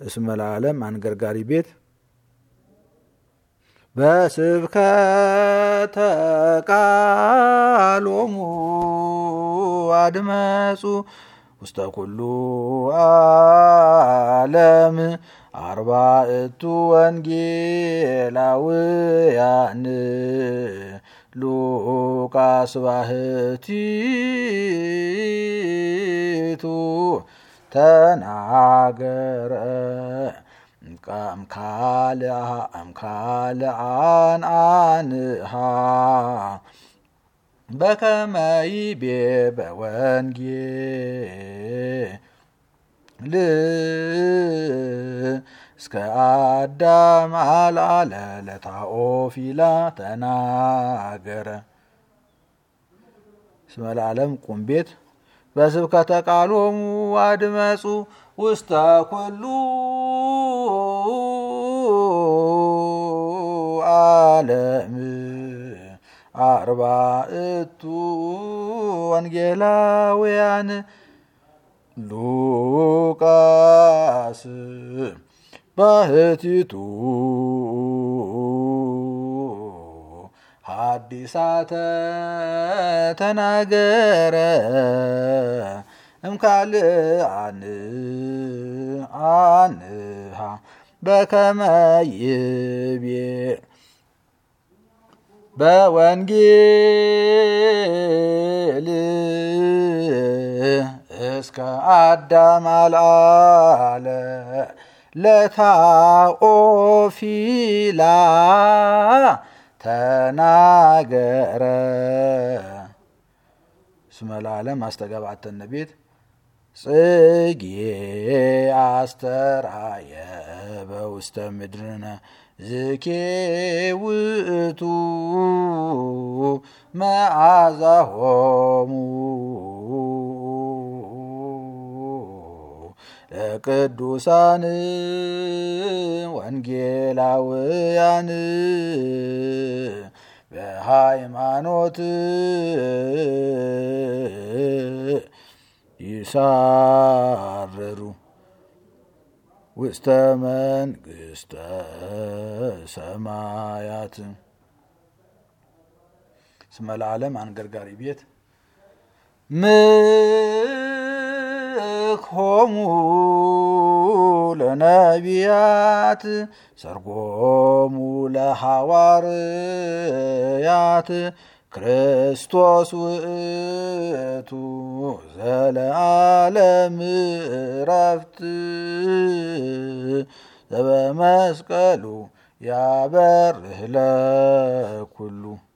እስመ ለዓለም አንገርጋሪ ቤት በስብከተ ቃሎሙ አድመጹ ውስተ ኩሉ ዓለም አርባዕቱ ወንጌላውያን ሉቃስ ባሕቲቱ ተናገረ እምካልአን አንሃ በከመ ይቤ በወንጌል እስከ አዳም አልዓለ ለታኦፊላ ተናገረ። እስመ ለዓለም ቁም ቤት በስብከተ ቃሎሙ አድመጹ ውስተ ኩሉ ዓለም አርባዕቱ ወንጌላውያን ሉቃስ ባሕቲቱ ሐዲሳተ ተናገረ እምካልአን አንሃ በከመ ይቤ በወንጌል እስከ አዳም አልዓለ ለታኦፊላ ተናገረ። እስመ ለዓለም አስተጋብአተነ ቤት ጽጌ አስተርአየ በውስተ ምድርነ ዝኬ ውእቱ መዓዛሆሙ ለቅዱሳን ወንጌላውያን በሃይማኖት ይሳረሩ ውስተ መንግሥተ ሰማያት። እስመ ለዓለም አንገርጋሪ ቤት ምክሆሙ ለነቢያት ሰርጎሙ ለሐዋርያት ክርስቶስ ውእቱ ዘለዓለም ዕረፍት ዘበመስቀሉ ያበርህ ለኩሉ